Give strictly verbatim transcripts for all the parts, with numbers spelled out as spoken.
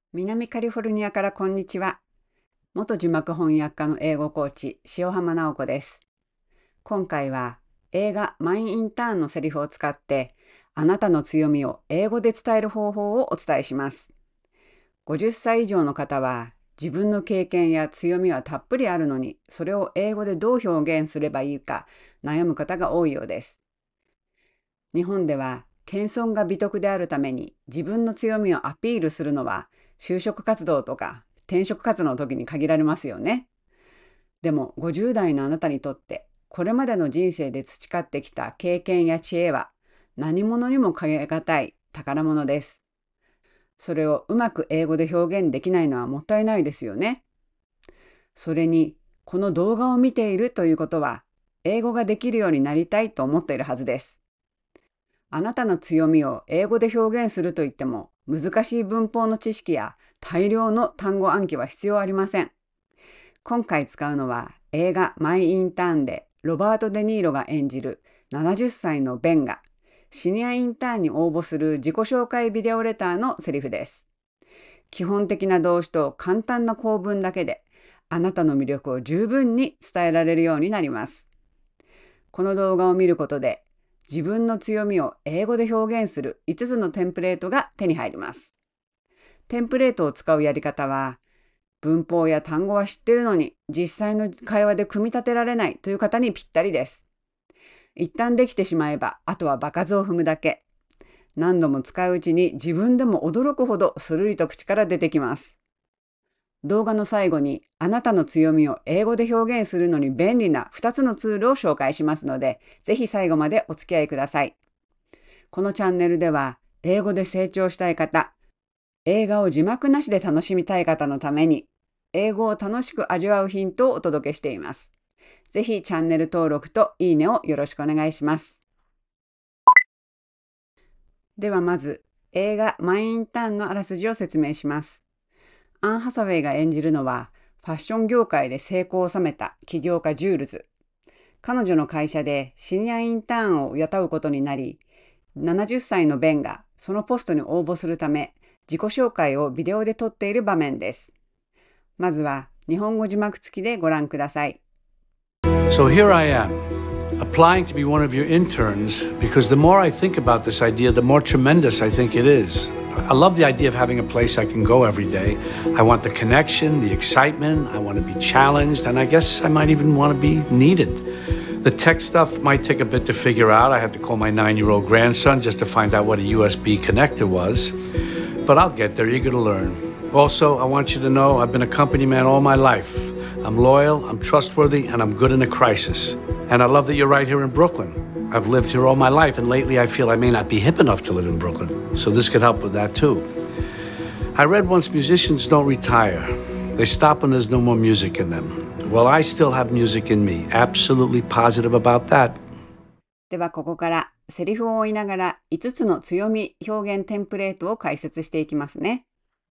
南カリフォルニアからこんにちは。元字幕翻訳家の英語コーチ、塩浜直子です。今回は映画マイ・インターンのセリフを使って、あなたの強みを英語で伝える方法をお伝えします。ごじゅっさい以上の方は、自分の経験や強みはたっぷりあるのに、それを英語でどう表現すればいいか悩む方が多いようです。日本では、謙遜が美徳であるために自分の強みをアピールするのは、就職活動とか転職活動の時に限られますよね。でもごじゅう代のあなたにとって、これまでの人生で培ってきた経験や知恵は、何者にも代え難い宝物です。それをうまく英語で表現できないのはもったいないですよね。それに、この動画を見ているということは、英語ができるようになりたいと思っているはずです。あなたの強みを英語で表現すると言っても、難しい文法の知識や大量の単語暗記は必要ありません。今回使うのは映画マイ・インターンでロバート・デ・ニーロが演じるななじゅっさいのベンがシニアインターンに応募する自己紹介ビデオレターのセリフです。基本的な動詞と簡単な構文だけであなたの魅力を十分に伝えられるようになります。この動画を見ることで自分の強みを英語で表現するいつつのテンプレートが手に入ります。テンプレートを使うやり方は、文法や単語は知っているのに実際の会話で組み立てられないという方にぴったりです。一旦できてしまえば、あとは場数を踏むだけ。何度も使ううちに自分でも驚くほどスルリと口から出てきます。動画の最後にあなたの強みを英語で表現するのに便利なふたつのツールを紹介しますので、ぜひ最後までお付き合いください。このチャンネルでは、英語で成長したい方、映画を字幕なしで楽しみたい方のために、英語を楽しく味わうヒントをお届けしています。ぜひチャンネル登録といいねをよろしくお願いします。ではまず、映画マイ・インターンのあらすじを説明します。アン・ハサウェイが演じるのは、ファッション業界で成功を収めた起業家ジュールズ。彼女の会社でシニアインターンを雇うことになり、ななじゅっさいのベンがそのポストに応募するため、自己紹介をビデオで撮っている場面です。まずは日本語字幕付きでご覧ください。 So here I am, applying to be one of your interns because the more I think about this idea, the more tremendous I think it is. I love the idea of having a place I can go every day. I want the connection, the excitement, I want to be challenged, and I guess I might even want to be needed. The tech stuff might take a bit to figure out. I had to call my nine-year-old grandson just to find out what a U S B connector was. But I'll get there, eager to learn. Also, I want you to know I've been a company man all my life. I'm loyal, I'm trustworthy, and I'm good in a crisis. And I love that you're right here in Brooklyn. I've lived here all my life, and lately I feel I may not be hip enough to live in Brooklyn. So this could help with that too. I read once musicians don't retire. They stop when there's no more music in them. Well, I still have music in me. Absolutely positive about that. ではここからセリフを追いながらいつつの強み表現テンプレートを解説していきますね。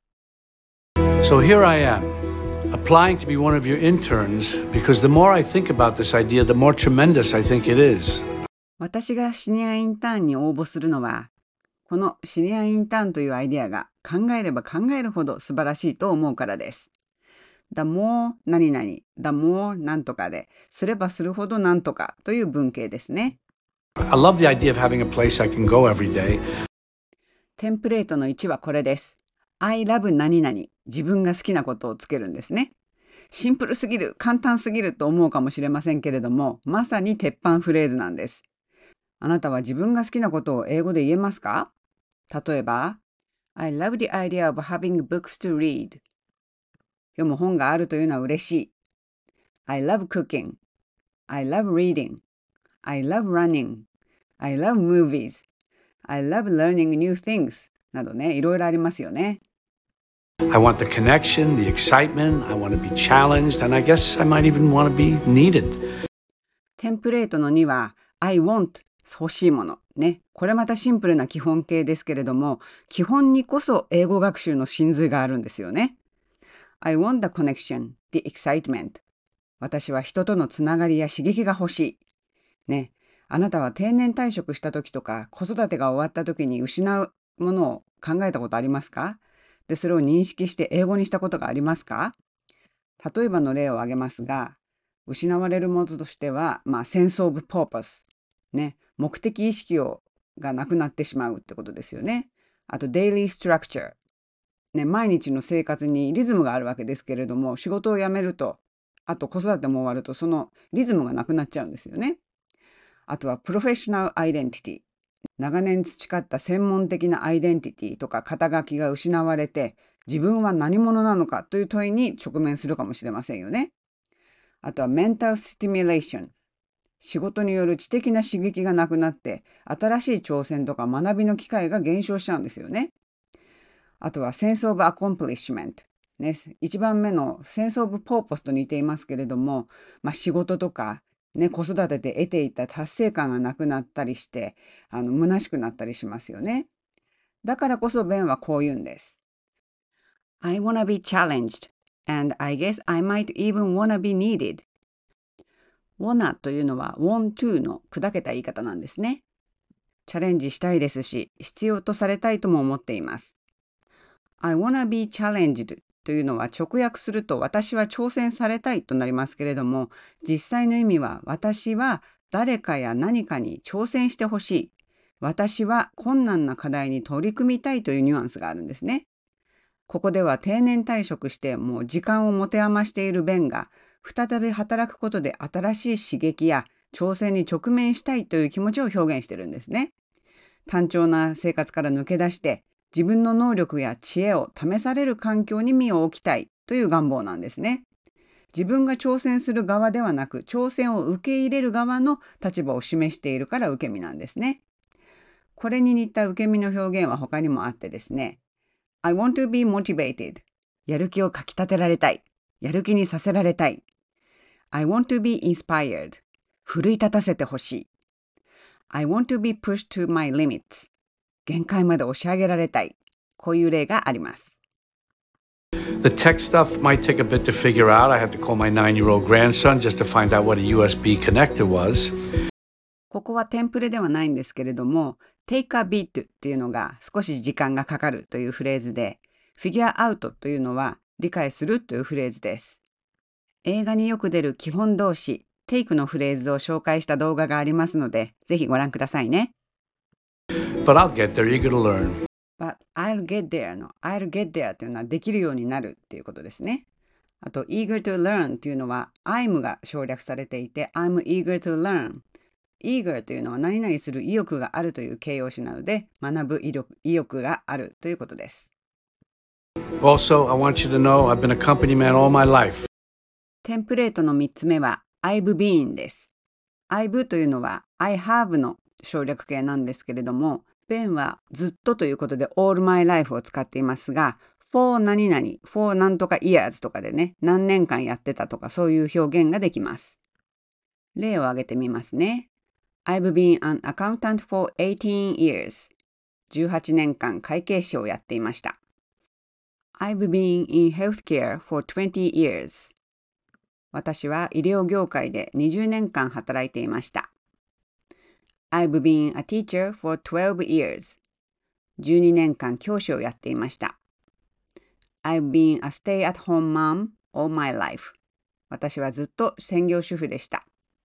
So here I am, applying to be one of your interns because the more I think about this idea, the more tremendous I think it is. 私がシニアインターンに応募するのは、このシニアインターンというアイデアが考えれば考えるほど素晴らしいと思うからです。the more 何々、the more なんとかで、すればするほどなんとかという文型ですね。 I love the idea of having a place I can go every day. テンプレートのいちはこれです。I love 何々、自分が好きなことをつけるんですね。シンプルすぎる、簡単すぎると思うかもしれませんけれども、まさに鉄板フレーズなんです。あなたは自分が好きなことを英語で言えますか？例えば、I love the idea of having books to read. 読む本があるというのは嬉しい。I love cooking. I love reading. I love running. I love movies. I love learning new things. などね、いろいろありますよね。 I want the connection, the excitement, I want to be challenged, and I guess I might even want to be needed. テンプレートのには I want 欲しいものね。これまたシンプルな基本形ですけれども、基本にこそ英語学習の真髄があるんですよね。I want the connection, the excitement. 私は人とのつながりや刺激が欲しい。ね。あなたは定年退職した時とか子育てが終わった時に失うものを考えたことありますか？ でそれを認識して英語にしたことがありますか？例えばの例を挙げますが、失われるものとしては、まあ、sense of purpose、ね、目的意識をがなくなってしまうってことですよね。あと daily structure、ね、毎日の生活にリズムがあるわけですけれども、仕事を辞めると、あと子育ても終わると、そのリズムがなくなっちゃうんですよね。あとはプロフェッショナルアイデンティティ、長年培った専門的なアイデンティティとか肩書きが失われて、自分は何者なのかという問いに直面するかもしれませんよね。あとはメンタルスティミュレーション、仕事による知的な刺激がなくなって、新しい挑戦とか学びの機会が減少しちゃうんですよね。あとはセンスオブアコンプリッシュメント、ね、いちばんめのセンスオブポーポスと似ていますけれども、まあ、仕事とか、ね、子育てで得ていた達成感がなくなったりして、あの虚しくなったりしますよね。だからこそベンはこう言うんです。I wanna be challenged, and I guess I might even wanna be needed. wanna というのは want to の砕けた言い方なんですね。チャレンジしたいですし、必要とされたいとも思っています。I wanna be challenged というのは直訳すると私は挑戦されたいとなりますけれども、実際の意味は私は誰かや何かに挑戦してほしい。私は困難な課題に取り組みたいというニュアンスがあるんですね。ここでは定年退職してもう時間を持て余しているベンが再び働くことで新しい刺激や挑戦に直面したいという気持ちを表現してるんですね。単調な生活から抜け出して自分の能力や知恵を試される環境に身を置きたいという願望なんですね。自分が挑戦する側ではなく挑戦を受け入れる側の立場を示しているから受け身なんですね。これに似た受け身の表現は他にもあってですね。I want to be motivated. やる気をかきたてられたい。やる気にさせられたい。I want to be inspired. 奮い立たせてほしい。I want to be pushed to my limits. 限界まで押し上げられたい。こういう例があります。 The tech stuff might take a bit to figure out. I had to call my nine-year-old grandson just to find out what a U S B connector was. ここはテンプレではないんですけれども、take a bit っていうのが少し時間がかかるというフレーズで、figure out というのは理解するというフレーズです。映画によく出る基本動詞、take のフレーズを紹介した動画がありますので、ぜひご覧くださいね。 But I'll get there, eager to learn. But I'll get there の I'll get there というのはできるようになるっていうことですね。あと eager to learn というのは I'm が省略されていて I'm eager to learn。eager というのは何々する意欲があるという形容詞なので学ぶ意欲、意欲があるということです。 Also, I want you to know I've been a company man all my life. テンプレートのみっつめは I've been です。I've というのは I have の省略形なんですけれども、ベンはずっとということで all my life を使っていますが、for 何々、for なんとか years とかでね、何年間やってたとかそういう表現ができます。例を挙げてみますね。I've been an accountant for eighteen years. じゅうはちねんかん会計士をやっていました。I've been in healthcare for twenty years. 私は医療業界でにじゅうねんかん働いていました。I've been a teacher for twelve years. じゅうにねんかん教師をやっていました。I've been a stay-at-home mom all my life. 私はずっと専業主婦でした。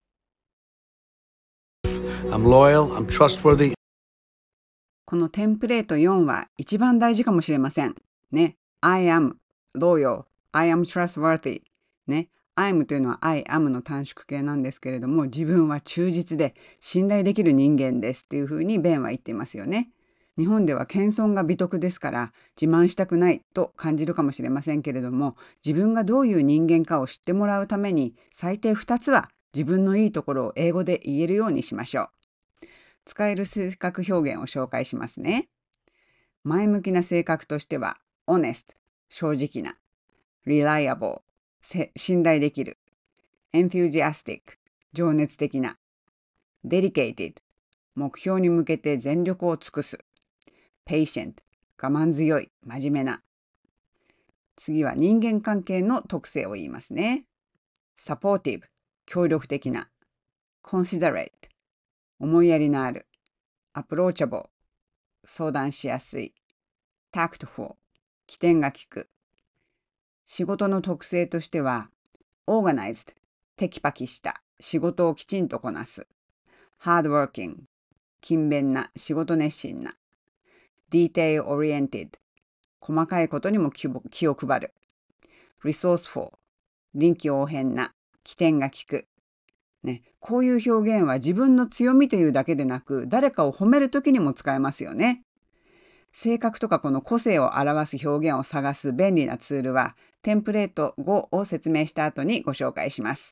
I'm loyal, I'm trustworthy. このテンプレートよんは一番大事かもしれません。ね。I am loyal, I am trustworthy. ね。I'm というのは I am の短縮形なんですけれども、自分は忠実で信頼できる人間ですっていうふうにベンは言っていますよね。日本では謙遜が美徳ですから自慢したくないと感じるかもしれませんけれども、自分がどういう人間かを知ってもらうために最低ふたつは自分のいいところを英語で言えるようにしましょう。使える性格表現を紹介しますね。前向きな性格としては honest 正直な、reliable 信頼できる、enthusiastic 情熱的な、dedicated 目標に向けて全力を尽くす、patient 我慢強い真面目な。次は人間関係の特性を言いますね。supportive 協力的な、considerate 思いやりのある、approachable 相談しやすい、tactful 起点が利く。仕事の特性としては、organized、テキパキした、仕事をきちんとこなす。hardworking、勤勉な、仕事熱心な。detail oriented、細かいことにも気を配る。resourceful、臨機応変な、起点が利く。ね、こういう表現は自分の強みというだけでなく、誰かを褒めるときにも使えますよね。性格とかこの個性を表す表現を探す便利なツールは、テンプレートごを説明した後にご紹介します。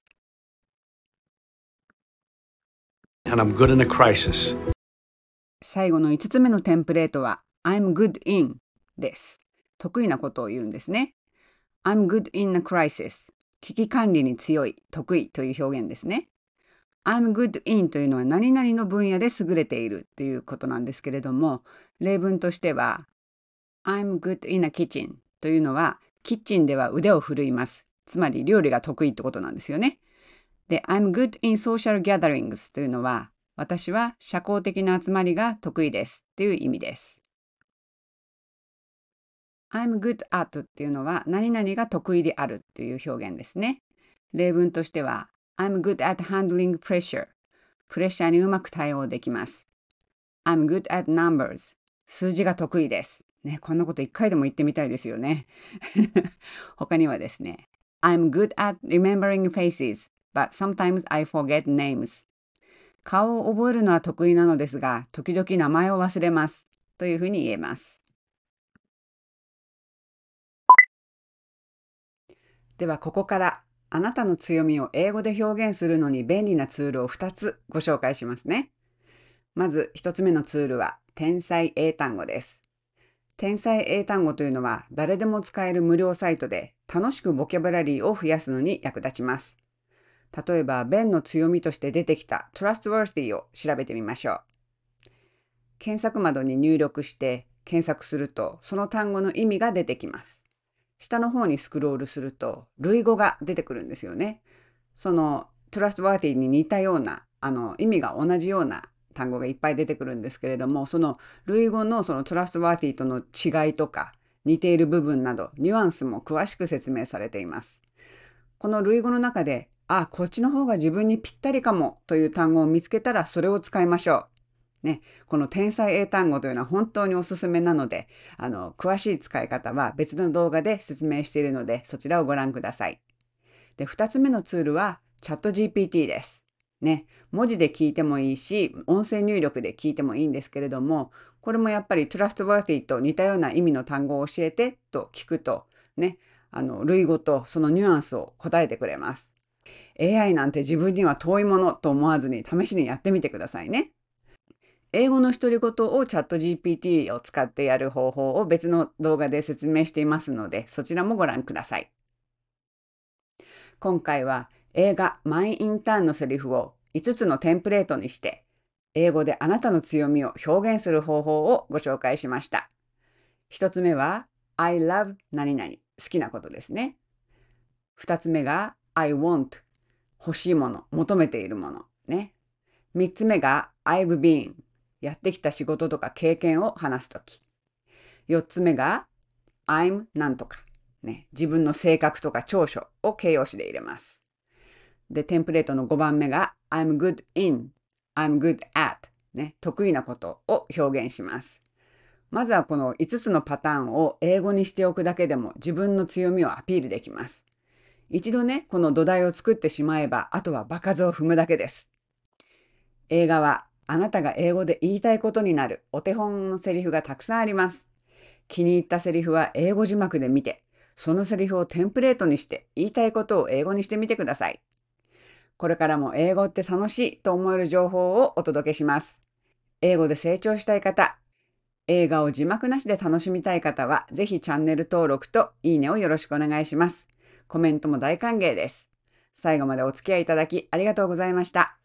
And I'm good in a crisis. 最後のいつつめのテンプレートは I'm good in です。得意なことを言うんですね。I'm good in a crisis。危機管理に強い、得意という表現ですね。I'm good in というのは何々の分野で優れているということなんですけれども、例文としては I'm good in a kitchen というのはキッチンでは腕を振るいます。つまり料理が得意ってことなんですよね。で、I'm good in social gatherings というのは私は社交的な集まりが得意ですっていう意味です。I'm good at っていうのは何々が得意であるっていう表現ですね。例文としてはI'm good at handling pressure. プレッシャーにうまく対応できます。I'm good at numbers. 数字が得意です。ね、こんなこと一回でも言ってみたいですよね。他にはですね、I'm good at remembering faces, but sometimes I forget names. 顔を覚えるのは得意なのですが、時々名前を忘れます。というふうに言えます。では、ここからあなたの強みを英語で表現するのに便利なツールをふたつご紹介しますね。まずひとつめのツールは天才英単語です。天才英単語というのは誰でも使える無料サイトで楽しくボキャブラリーを増やすのに役立ちます。例えば、ベンの強みとして出てきた trustworthy を調べてみましょう。検索窓に入力して検索するとその単語の意味が出てきます。下の方にスクロールすると類語が出てくるんですよね。その trustworthy に似たようなあの意味が同じような単語がいっぱい出てくるんですけれども、その類語のその trustworthy との違いとか似ている部分などニュアンスも詳しく説明されています。この類語の中で、あ、こっちの方が自分にぴったりかもという単語を見つけたらそれを使いましょう。ね、この天才英単語というのは本当におすすめなので、あの詳しい使い方は別の動画で説明しているので、そちらをご覧ください。で、ふたつめのツールはチャット ジーピーティー です。ね、文字で聞いてもいいし、音声入力で聞いてもいいんですけれども、これもやっぱり trustworthy と似たような意味の単語を教えてと聞くと、ね、あの類語とそのニュアンスを答えてくれます。エーアイ なんて自分には遠いものと思わずに試しにやってみてくださいね。英語の独り言をチャット ジーピーティー を使ってやる方法を別の動画で説明していますので、そちらもご覧ください。今回は映画マイ・インターンのセリフをいつつのテンプレートにして、英語であなたの強みを表現する方法をご紹介しました。ひとつめは I love 何々、好きなことですね。ふたつめが I want、欲しいもの、求めているものね。みっつめが I've been、やってきた仕事とか経験を話すとき。よっつめが I'm なんとか、ね、自分の性格とか長所を形容詞で入れます。で、テンプレートのごばんめが I'm good in、I'm good at、ね、得意なことを表現します。まずはこのいつつのパターンを英語にしておくだけでも自分の強みをアピールできます。一度ね、この土台を作ってしまえば、あとは場数を踏むだけです。映画はあなたが英語で言いたいことになるお手本のセリフがたくさんあります。気に入ったセリフは英語字幕で見て、そのセリフをテンプレートにして言いたいことを英語にしてみてください。これからも英語って楽しいと思える情報をお届けします。英語で成長したい方、映画を字幕なしで楽しみたい方は、ぜひチャンネル登録といいねをよろしくお願いします。コメントも大歓迎です。最後までお付き合いいただきありがとうございました。